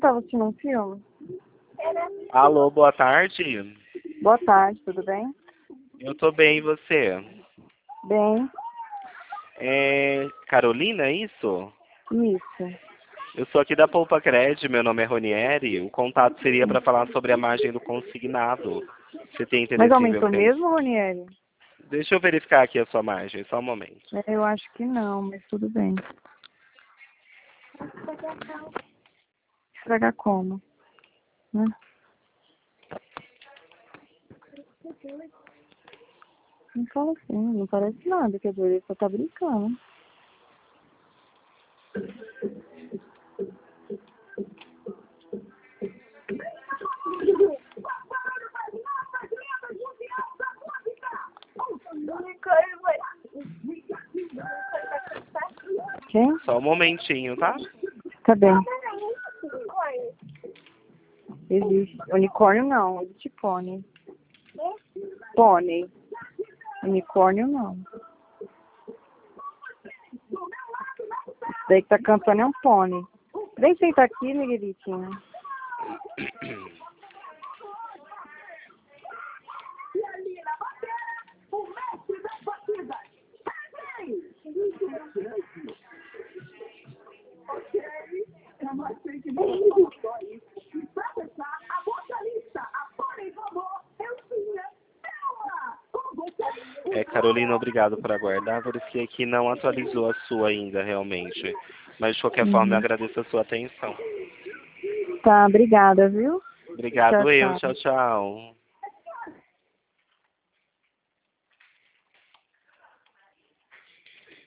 estava assistindo um filme. Alô, boa tarde. Boa tarde, tudo bem? Eu tô bem, e você? Bem, É Carolina, é isso? isso. Eu sou aqui da Poupa Cred, meu nome é Ronieri. O contato seria para falar sobre a margem do consignado. Você tem Mas interesse em ver o aumentou que temos? mesmo, Ronieri? Deixa eu verificar aqui a sua margem, só um momento. Eu acho que não, mas tudo bem. Estragar como? Né? Não fala assim, não parece nada, quer dizer, ele só tá brincando. Quem? Só um momentinho, tá? Tá bem. Existe. Unicórnio não, existe pônei. Pônei. Unicórnio não. Isso daí que tá cantando é um pônei. Vem sentar aqui, Miguelitinho. Carolina, obrigado por aguardar. Verifiquei que não atualizou a sua ainda, realmente. Mas, de qualquer forma, eu agradeço a sua atenção. Tá, obrigada, viu? Obrigado Tchau, eu. tchau. Tchau, tchau.